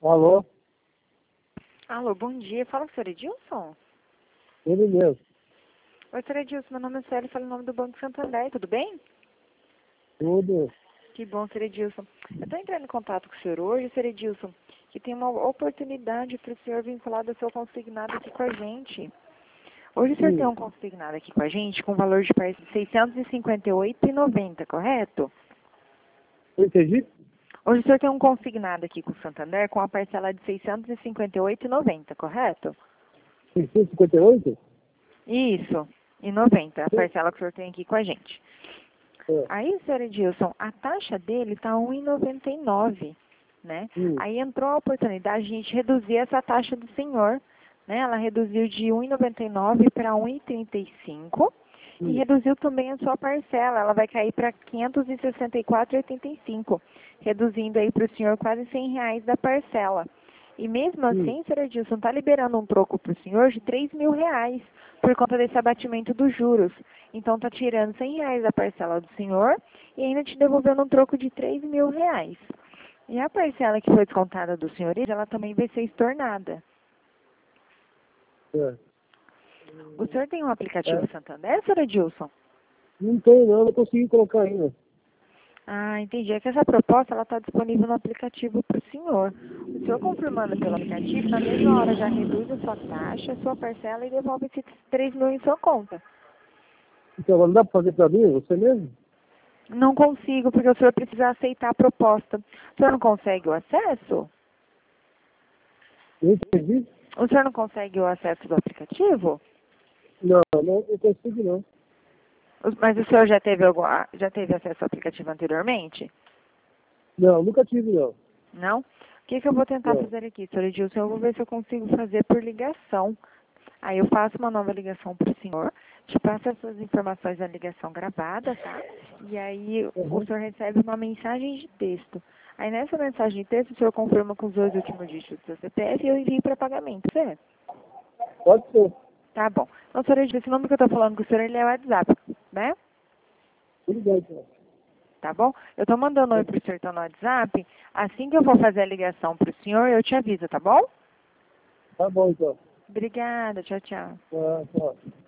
Alô? Alô, bom dia. Fala com o senhor Edilson? Ele mesmo. Oi, senhor Edilson. Meu nome é Célia, falo em nome do Banco Santander. Tudo bem? Tudo. Que bom, senhor Edilson. Eu estou entrando em contato com o senhor hoje, senhor Edilson, que tem uma oportunidade para o senhor vinculado ao seu consignado aqui com a gente. Hoje o senhor tem um consignado aqui com a gente com valor de R$ 658,90, correto? Eu entendi? Hoje o senhor tem um consignado aqui com o Santander com a parcela de R$ 658,90, correto? 658? Isso, e 90, a parcela que o senhor tem aqui com a gente. É. Aí, senhor Edilson, a taxa dele está 1,99, né? Aí entrou a oportunidade de a gente reduzir essa taxa do senhor, né? Ela reduziu de 1,99 para 1,35 e reduziu também a sua parcela. Ela vai cair para 564,85, reduzindo aí para o senhor quase R$ 100 da parcela. E mesmo assim, senhor Edilson, está liberando um troco para o senhor de R$ 3.000 por conta desse abatimento dos juros. Então, está tirando R$ 100 da parcela do senhor e ainda te devolvendo um troco de R$ 3.000. E a parcela que foi descontada do senhor, ela também vai ser estornada. É. O senhor tem um aplicativo Santander, senhor Edilson? Não tem não consegui colocar ainda. Ah, entendi. É que essa proposta está disponível no aplicativo para o senhor. O senhor confirmando pelo aplicativo, na mesma hora já reduz a sua taxa, a sua parcela e devolve esses 3.000 em sua conta. Então, não dá para fazer para mim, você mesmo? Não consigo, porque o senhor precisa aceitar a proposta. O senhor não consegue o acesso? Eu entendi? O senhor não consegue o acesso do aplicativo? Não consigo não. Mas o senhor já teve acesso ao aplicativo anteriormente? Não, nunca tive não. Não? O que eu vou tentar Não. fazer aqui, senhor Edilson? Eu vou ver se eu consigo fazer por ligação. Aí eu faço uma nova ligação para o senhor, te passo as suas informações da ligação gravada, tá? E aí o senhor recebe uma mensagem de texto. Aí nessa mensagem de texto o senhor confirma com os 2 últimos dígitos do seu CPF e eu envio para pagamento, certo? Pode ser. Tá bom. Então, senhor Edilson, esse número que eu estou falando com o senhor, ele é o WhatsApp, né? Tudo bem, então. Tá bom? Eu estou mandando oi para o senhor então, no WhatsApp. Assim que eu vou fazer a ligação para o senhor, eu te aviso, tá bom? Tá bom, então. Obrigada, tchau, tchau. Tchau.